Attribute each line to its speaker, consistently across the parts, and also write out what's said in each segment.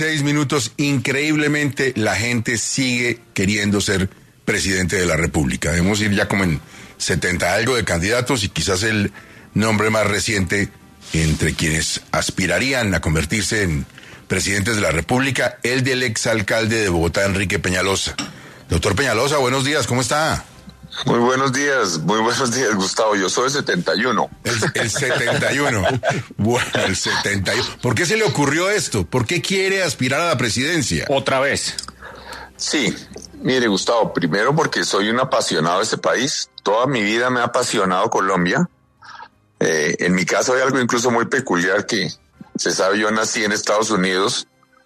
Speaker 1: 6 minutos, increíblemente la gente sigue queriendo ser presidente de la República. Debemos ir ya como en 70 algo de candidatos y quizás el nombre más reciente entre quienes aspirarían a convertirse en presidentes de la República, el del exalcalde de Bogotá, Enrique Peñalosa. Doctor Peñalosa, buenos días, ¿cómo está?
Speaker 2: Muy buenos días, Gustavo. Yo soy el 71.
Speaker 1: El 71. Bueno, el 71. ¿Por qué se le ocurrió esto? ¿Por qué quiere aspirar a la presidencia?
Speaker 3: ¿Otra vez?
Speaker 2: Sí, mire, Gustavo, primero porque soy un apasionado de este país. Toda mi vida me ha apasionado Colombia. En mi caso hay algo incluso muy peculiar que se sabe, yo nací en Estados Unidos.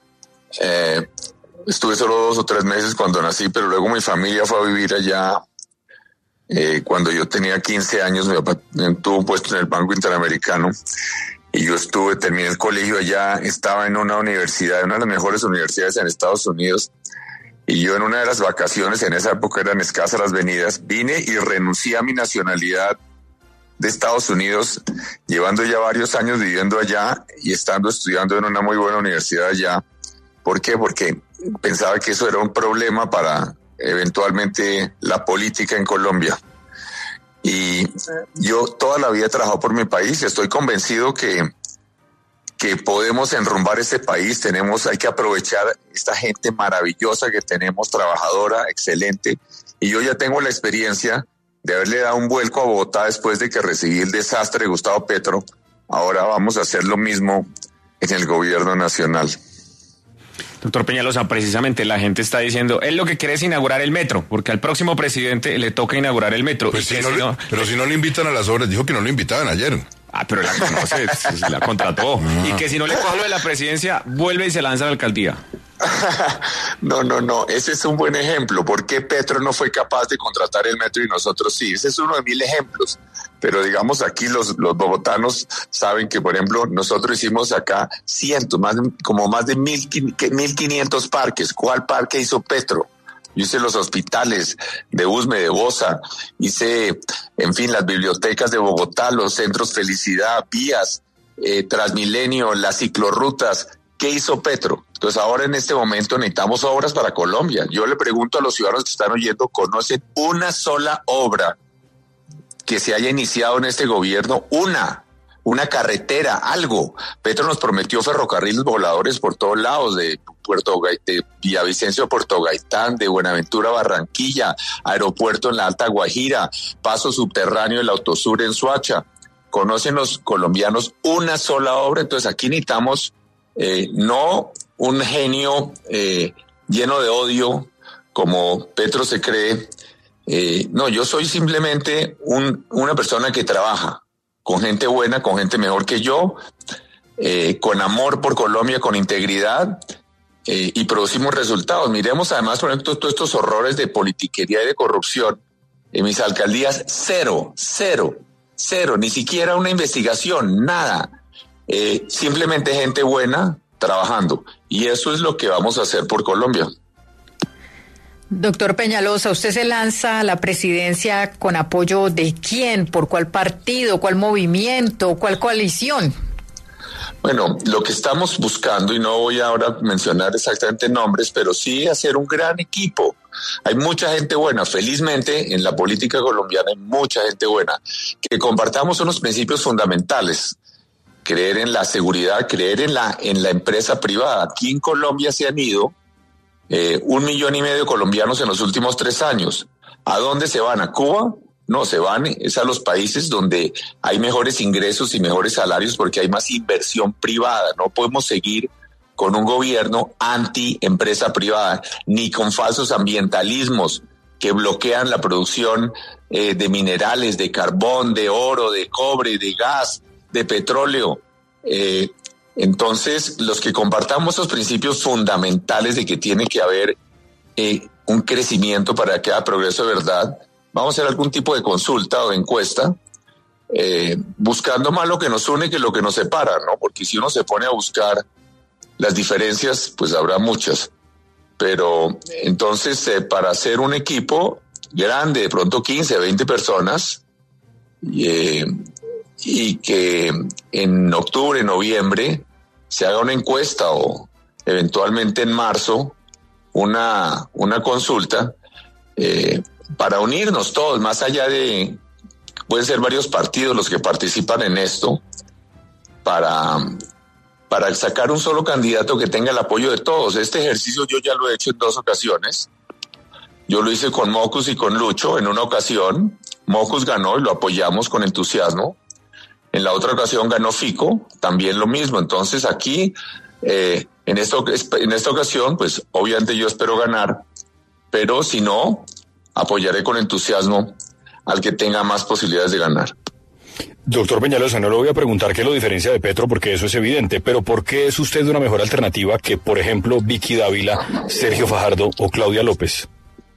Speaker 2: Estuve solo 2 o 3 meses cuando nací, pero luego mi familia fue a vivir allá. Cuando yo tenía 15 años, mi papá tuvo un puesto en el Banco Interamericano y yo terminé el colegio allá, estaba en una universidad, una de las mejores universidades en Estados Unidos, y yo en una de las vacaciones, en esa época eran escasas las venidas, vine y renuncié a mi nacionalidad de Estados Unidos, llevando ya varios años viviendo allá y estudiando en una muy buena universidad allá. ¿Por qué? Porque pensaba que eso era un problema para eventualmente la política en Colombia. Y yo toda la vida he trabajado por mi país y estoy convencido que podemos enrumbar este país. Hay que aprovechar esta gente maravillosa que tenemos, trabajadora, excelente. Y yo ya tengo la experiencia de haberle dado un vuelco a Bogotá después de que recibí el desastre de Gustavo Petro. Ahora vamos a hacer lo mismo en el gobierno nacional.
Speaker 3: Doctor Peñalosa, precisamente la gente está diciendo, él lo que quiere es inaugurar el metro, porque al próximo presidente le toca inaugurar el metro.
Speaker 1: Pues pero si no le invitan a las obras, dijo que no lo invitaban ayer.
Speaker 3: Pero la conoce, la contrató. Y que si no le coge lo de la presidencia, vuelve y se lanza a la alcaldía.
Speaker 2: No, ese es un buen ejemplo. ¿Por qué Petro no fue capaz de contratar el metro y nosotros sí? Ese es uno de 1000 ejemplos. Pero digamos aquí los bogotanos saben que, por ejemplo, nosotros hicimos acá más de 1.500 parques. ¿Cuál parque hizo Petro? Yo hice los hospitales de Usme, de Bosa, hice, en fin, las bibliotecas de Bogotá, los centros Felicidad, vías, Transmilenio, las ciclorrutas. ¿Qué hizo Petro? Entonces ahora en este momento necesitamos obras para Colombia. Yo le pregunto a los ciudadanos que están oyendo, ¿conocen una sola obra que se haya iniciado en este gobierno? Una carretera, algo. Petro nos prometió ferrocarriles voladores por todos lados, de Villavicencio a Puerto Gaitán, de Buenaventura a Barranquilla, aeropuerto en la Alta Guajira, paso subterráneo del Autosur en Soacha. ¿Conocen los colombianos una sola obra? Entonces aquí necesitamos no un genio lleno de odio como Petro se cree. No, yo soy simplemente una persona que trabaja con gente buena, con gente mejor que yo, con amor por Colombia, con integridad, y producimos resultados. Miremos además, por ejemplo, todos estos horrores de politiquería y de corrupción. En mis alcaldías, cero, ni siquiera una investigación, nada. Simplemente gente buena trabajando. Y eso es lo que vamos a hacer por Colombia.
Speaker 4: Doctor Peñalosa, ¿usted se lanza a la presidencia con apoyo de quién? ¿Por cuál partido? ¿Cuál movimiento? ¿Cuál coalición?
Speaker 2: Bueno, lo que estamos buscando, y no voy ahora a mencionar exactamente nombres, pero sí hacer un gran equipo. Hay mucha gente buena. Felizmente, en la política colombiana hay mucha gente buena. Que compartamos unos principios fundamentales. Creer en la seguridad, creer en la empresa privada. Aquí en Colombia se han ido 1,5 millones de colombianos en los últimos 3 años. ¿A dónde se van? ¿A Cuba? No, se van es a los países donde hay mejores ingresos y mejores salarios porque hay más inversión privada. No podemos seguir con un gobierno anti-empresa privada, ni con falsos ambientalismos que bloquean la producción de minerales, de carbón, de oro, de cobre, de gas, de petróleo. Entonces, los que compartamos esos principios fundamentales de que tiene que haber un crecimiento para que haya progreso de verdad, vamos a hacer algún tipo de consulta o de encuesta, buscando más lo que nos une que lo que nos separa, ¿no? Porque si uno se pone a buscar las diferencias, pues habrá muchas. Pero entonces, para hacer un equipo grande, de pronto 15, 20 personas, y que en octubre, noviembre, se haga una encuesta o eventualmente en marzo una consulta para unirnos todos, más allá de, pueden ser varios partidos los que participan en esto, para sacar un solo candidato que tenga el apoyo de todos. Este ejercicio yo ya lo he hecho en 2 ocasiones. Yo lo hice con Mocus y con Lucho en una ocasión. Mocus ganó y lo apoyamos con entusiasmo. En la otra ocasión ganó Fico, también lo mismo. Entonces aquí, en esta ocasión, pues obviamente yo espero ganar, pero si no, apoyaré con entusiasmo al que tenga más posibilidades de ganar.
Speaker 5: Doctor Peñalosa, no le voy a preguntar qué lo diferencia de Petro, porque eso es evidente, pero ¿por qué es usted una mejor alternativa que, por ejemplo, Vicky Dávila, Sergio Fajardo o Claudia López?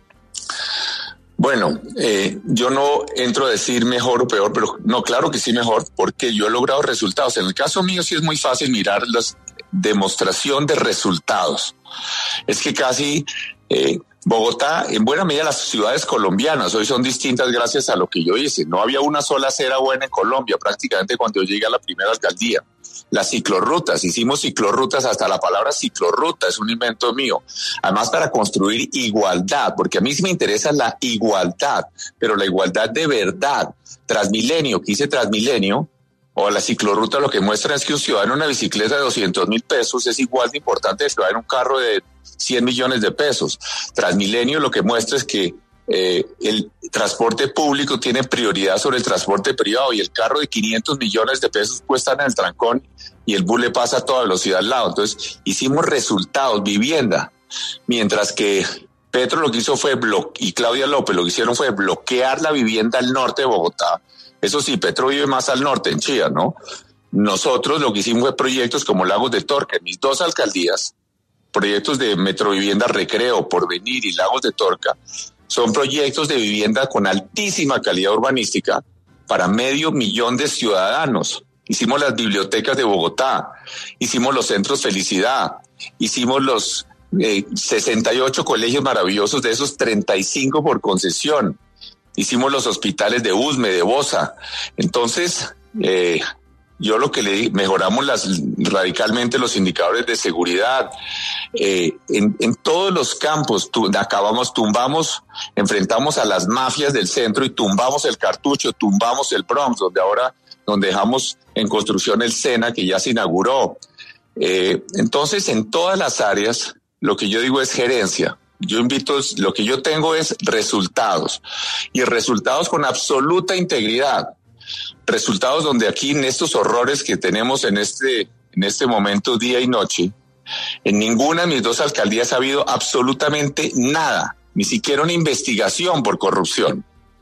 Speaker 2: Bueno, yo no entro a decir mejor o peor, pero no, claro que sí mejor, porque yo he logrado resultados. En el caso mío sí es muy fácil mirar la demostración de resultados. Es que casi Bogotá, en buena medida las ciudades colombianas hoy son distintas gracias a lo que yo hice. No había una sola acera buena en Colombia prácticamente cuando yo llegué a la primera alcaldía. Las ciclorrutas, hicimos ciclorrutas, hasta la palabra ciclorruta es un invento mío. Además para construir igualdad, porque a mí sí me interesa la igualdad, pero la igualdad de verdad. Transmilenio, que hice Transmilenio, o la ciclorruta lo que muestra es que un ciudadano en una bicicleta de 200.000 pesos es igual de importante que ciudadano en un carro de 100 millones de pesos. Transmilenio lo que muestra es que el transporte público tiene prioridad sobre el transporte privado y el carro de 500 millones de pesos cuesta en el trancón y el bus le pasa a toda velocidad al lado. Entonces hicimos resultados, vivienda, mientras que Petro lo que hizo fue y Claudia López lo que hicieron fue bloquear la vivienda al norte de Bogotá. Eso sí, Petro vive más al norte, en Chía, ¿no? Nosotros lo que hicimos fue proyectos como Lagos de Torca, en mis 2 alcaldías, proyectos de Metrovivienda Recreo, Porvenir y Lagos de Torca, son proyectos de vivienda con altísima calidad urbanística para 500,000 de ciudadanos. Hicimos las bibliotecas de Bogotá, hicimos los centros Felicidad, hicimos los 68 colegios maravillosos, de esos 35 por concesión. Hicimos los hospitales de Usme, de Bosa. Entonces, yo lo que mejoramos radicalmente los indicadores de seguridad. En todos los campos tumbamos, enfrentamos a las mafias del centro y tumbamos el Cartucho, tumbamos el Bronx, donde dejamos en construcción el Sena, que ya se inauguró. Entonces, en todas las áreas, lo que yo digo es gerencia. Lo que yo tengo es resultados, y resultados con absoluta integridad. Resultados donde aquí en estos horrores que tenemos en este momento, día y noche, en ninguna de mis 2 alcaldías ha habido absolutamente nada, ni siquiera una investigación por corrupción.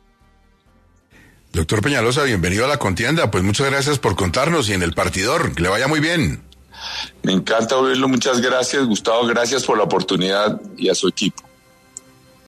Speaker 1: Doctor Peñalosa, bienvenido a la contienda. Pues muchas gracias por contarnos y en el partidor, que le vaya muy bien.
Speaker 2: Me encanta oírlo, muchas gracias, Gustavo, gracias por la oportunidad y a su equipo.